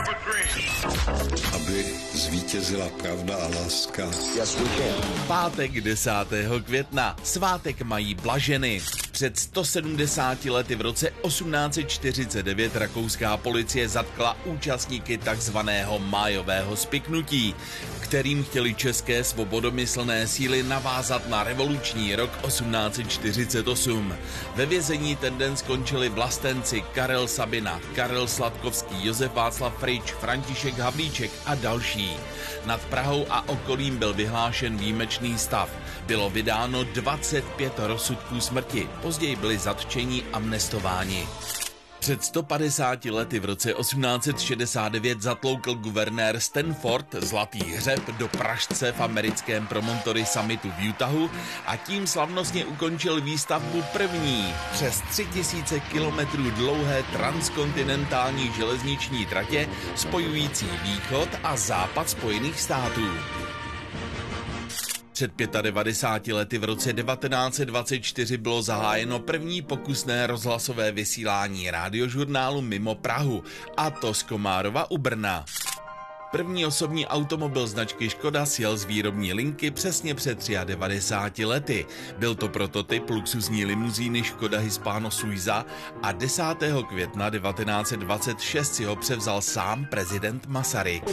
Aby zvítězila pravda a láska. Pátek 10. května. Svátek mají Blaženy. Před 170 lety v roce 1849 rakouská policie zatkla účastníky takzvaného májového spiknutí, kterým chtěli české svobodomyslné síly navázat na revoluční rok 1848. Ve vězení ten den skončili vlastenci Karel Sabina, Karel Sladkovský, Josef Václav Frič, František Havlíček a další. Nad Prahou a okolím byl vyhlášen výjimečný stav. Bylo vydáno 25 rozsudků smrti, později byli zatčeni a amnestováni. Před 150 lety v roce 1869 zatloukl guvernér Stanford zlatý hřeb do Pražce v americkém promontory summitu v Utahu a tím slavnostně ukončil výstavbu první přes 3000 kilometrů dlouhé transkontinentální železniční tratě spojující východ a západ Spojených států. Před 95 lety v roce 1924 bylo zahájeno první pokusné rozhlasové vysílání radiožurnálu Mimo Prahu, a to z Komárova u Brna. První osobní automobil značky Škoda sjel z výrobní linky přesně před 93 lety. Byl to prototyp luxusní limuzíny Škoda Hispano Suiza a 10. května 1926 si ho převzal sám prezident Masaryk.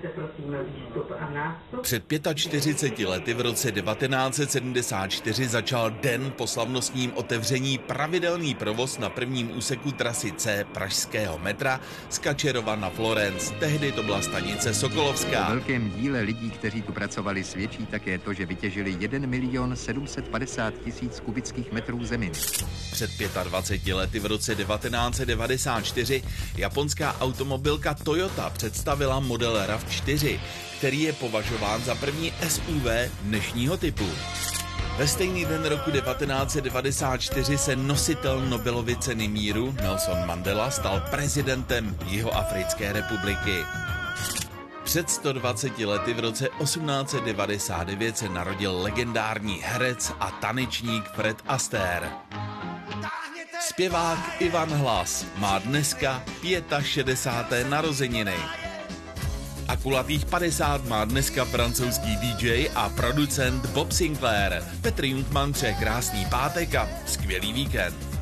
Před 45 lety v roce 1974 začal den po slavnostním otevření pravidelný provoz na prvním úseku trasy C pražského metra z Kačerova na Florenc. Tehdy to byla stanice Sokolovská. O velkém díle lidí, kteří tu pracovali, svědčí také to, že vytěžili 1 750 000 kubických metrů zeminy. Před 25 lety v roce 1994 japonská automobilka Toyota představila model RAV4, který je považován za první SUV dnešního typu. Ve stejný den roku 1994 se nositel Nobelovy ceny míru Nelson Mandela stal prezidentem Jihoafrické republiky. Před 120 lety v roce 1899 se narodil legendární herec a tanečník Fred Astaire. Zpěvák Ivan Hlas má dneska 65. narozeniny. A kulatých 50 má dneska francouzský DJ a producent Bob Sinclair. Petr Jungmann přeje krásný pátek a skvělý víkend.